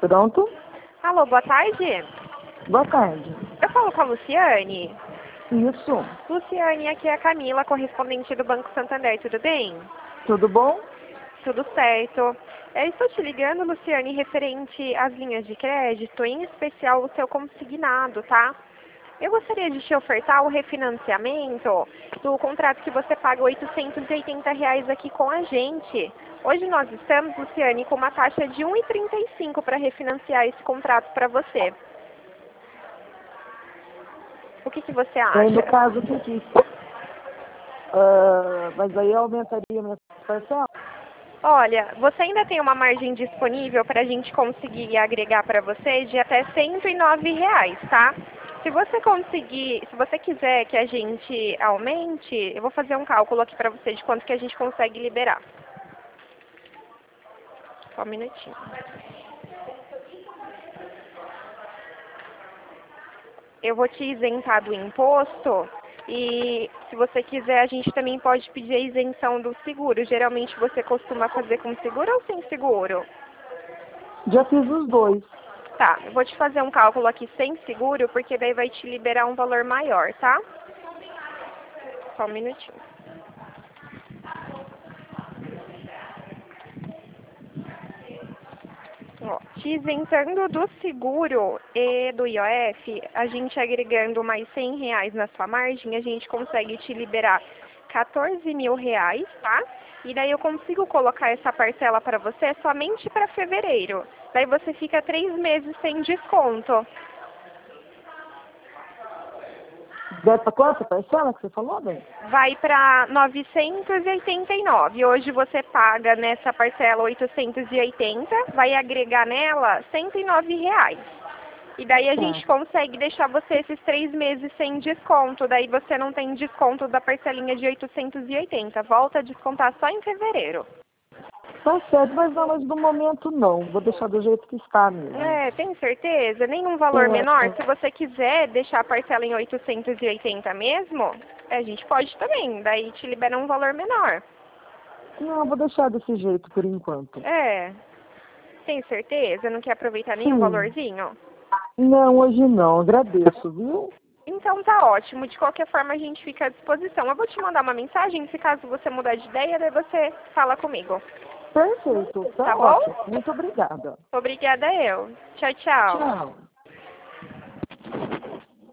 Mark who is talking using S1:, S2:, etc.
S1: Pronto?
S2: Alô, boa tarde.
S1: Boa tarde.
S2: Eu falo com a Luciane.
S1: Isso.
S2: Luciane, aqui é a Camila, correspondente do Banco Santander, tudo bem?
S1: Tudo bom?
S2: Tudo certo. Eu estou te ligando, Luciane, referente às linhas de crédito, em especial o seu consignado, tá? Eu gostaria de te ofertar o refinanciamento do contrato que você paga R$ 880 aqui com a gente. Hoje nós estamos, Luciane, com uma taxa de 1,35 para refinanciar esse contrato para você. O que você
S1: Aí, no
S2: acha?
S1: caso, o que mas aí aumentaria minha parcela?
S2: Olha, você ainda tem uma margem disponível para a gente conseguir agregar para você de até R$ 109, tá? Se você conseguir, se você quiser que a gente aumente, eu vou fazer um cálculo aqui para você de quanto que a gente consegue liberar. Só um minutinho. Eu vou te isentar do imposto e, se você quiser, a gente também pode pedir a isenção do seguro. Geralmente você costuma fazer com seguro ou sem seguro?
S1: Já fiz os dois.
S2: Tá, eu vou te fazer um cálculo aqui sem seguro, porque daí vai te liberar um valor maior, tá? Só um minutinho. Ó, te isentando do seguro e do IOF, a gente agregando mais R$ 100 na sua margem, a gente consegue te liberar R$ 14.000, tá? E daí eu consigo colocar essa parcela para você somente para fevereiro. Daí você fica 3 meses sem desconto.
S1: Vai para quanto a parcela que você falou, bem?
S2: Vai para 989. Hoje você paga nessa parcela 880, vai agregar nela R$ 109. E daí a gente consegue deixar você esses 3 meses sem desconto. Daí você não tem desconto da parcelinha de 880. Volta a descontar só em fevereiro.
S1: Tá certo, mas não, mas no momento não. Vou deixar do jeito que está mesmo.
S2: Tem certeza? Nenhum valor menor? Se você quiser deixar a parcela em 880 mesmo, a gente pode também. Daí te libera um valor menor.
S1: Não, vou deixar desse jeito por enquanto.
S2: Tem certeza? Não quer aproveitar nenhum valorzinho?
S1: Não, hoje não. Agradeço, viu?
S2: Então tá ótimo. De qualquer forma a gente fica à disposição. Eu vou te mandar uma mensagem, se caso você mudar de ideia, daí você fala comigo.
S1: Perfeito. Tá
S2: Tá bom?
S1: ótimo. Muito obrigada.
S2: Obrigada eu. Tchau, tchau.
S1: Tchau.